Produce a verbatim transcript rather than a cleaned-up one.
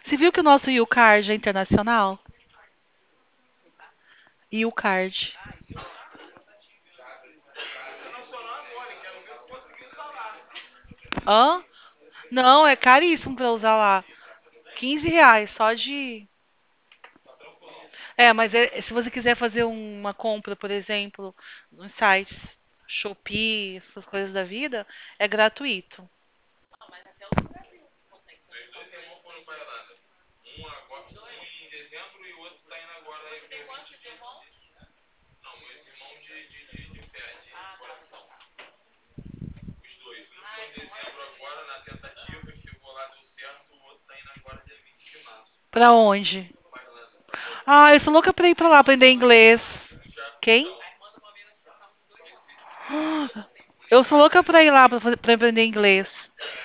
Você viu que o nosso U-Card é internacional? U-Card. Hã? Não, é caríssimo pra usar lá. Quinze reais só de. É, mas é- se você quiser fazer uma compra, por exemplo, nos sites Shopee, essas coisas da vida, é gratuito. Pra onde? Ah, eu sou louca pra ir pra lá aprender inglês. Quem? Eu sou louca pra ir lá pra, fazer- pra aprender inglês.